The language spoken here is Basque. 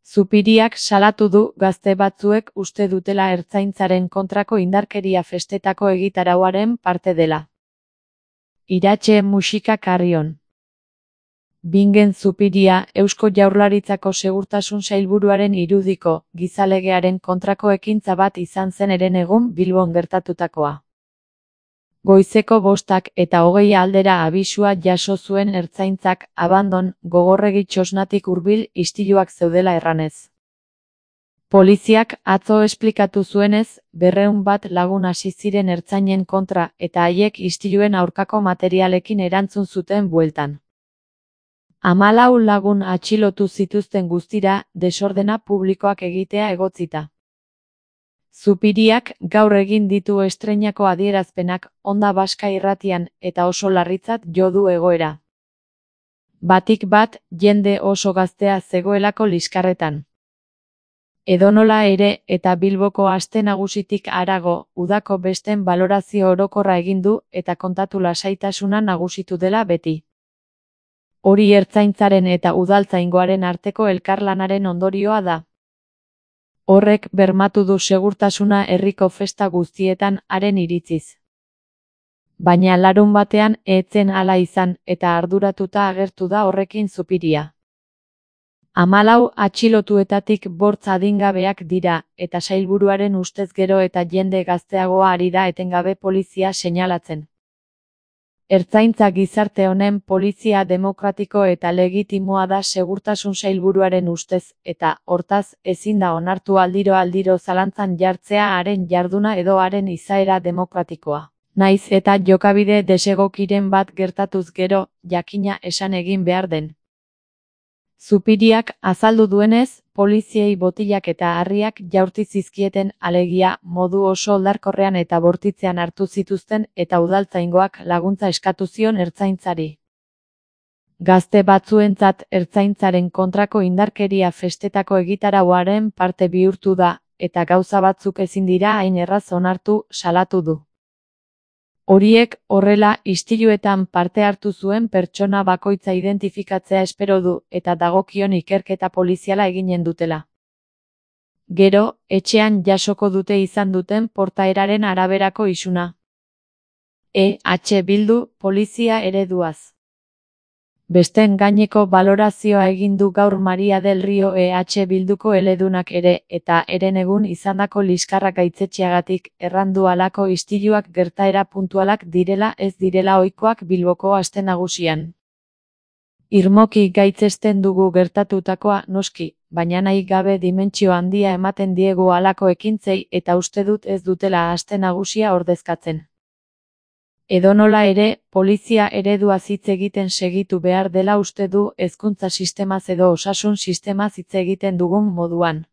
Zupiriak salatu du gazte batzuek uste dutela ertzaintzaren kontrako indarkeria festetako egitarauaren parte dela. Iratxe musika Carrion. Bingen Zupiria Eusko Jaurlaritzako Segurtasun Sailburuaren irudiko gizalegearen kontrako ekintza bat izan zen herenegun Bilbon gertatutakoa. Goizeko 5:20 aldera abisua jaso zuen ertzaintzak abandon gogorregi txosnatik hurbil istiluak zeudela erranez. Poliziak atzo esplikatu zuenez, 200 lagun hasi ziren ertzainen kontra eta haiek istiluen aurkako materialekin erantzun zuten bueltan. 14 lagun atxilotu zituzten guztira, desordena publikoak egitea egotzita. Zupiriak gaur egin ditu estreinako adierazpenak Onda Baska irratian eta oso larritzat jo du egoera. Batik bat, jende oso gaztea zegoelako liskarretan. Edonola ere eta Bilboko aste nagusitik harago, udako besten balorazio orokorra egin du eta kontatu lasaitasuna nagusitu dela beti. Hori ertzaintzaren eta udaltzaingoaren arteko elkarlanaren ondorioa da. Horrek bermatu du segurtasuna herriko festa guztietan haren iritziz. Baina larunbatean ez zen hala izan eta arduratuta agertu da horrekin Zupiria. 14 atxilotuetatik 5 adingabeak dira eta sailburuaren ustez gero eta jende gazteagoa ari da etengabe polizia seinalatzen. Ertzaintza gizarte honen polizia demokratiko eta legitimoa da segurtasun sailburuaren ustez eta, hortaz, ezin da onartu aldiro zalantzan jartzea haren jarduna edo haren izaera demokratikoa. Naiz eta jokabide desegokiren bat gertatuz gero, jakina esan egin behar den. Zupiriak azaldu duenez, poliziei botilak eta harriak jaurti zizkieten alegia modu oso oldarkorrean eta bortitzean hartu zituzten eta udaltzaingoak laguntza eskatu zion ertzaintzari. Gazte batzuentzat ertzaintzaren kontrako indarkeria festetako egitarauaren parte bihurtu da, eta gauza batzuk ezin dira hain erraz onartu, salatu du. Horiek horrela istiluetan parte hartu zuen pertsona bakoitza identifikatzea espero du eta dagokion ikerketa poliziala eginen dutela. Gero, etxean jasoko dute izan duten portaeraren araberako isuna. Bildu, polizia ereduaz. Besten gaineko balorazioa egin du gaur Maria del Rio Bilduko eledunak ere eta herenegun izandako liskarrak gaitzetxeagatik errandu halako istiluak gertaera puntualak direla ez direla ohikoak Bilboko aste nagusian. Irmoki gaitzesten dugu gertatutakoa noski, baina nahi gabe dimentsio handia ematen diegu halako ekintzei eta uste dut ez dutela aste nagusia ordezkatzen. Edonola ere, polizia ereduaz hitz egiten segitu behar dela uste du hezkuntza sistemaz edo osasun sistemaz hitz egiten dugun moduan.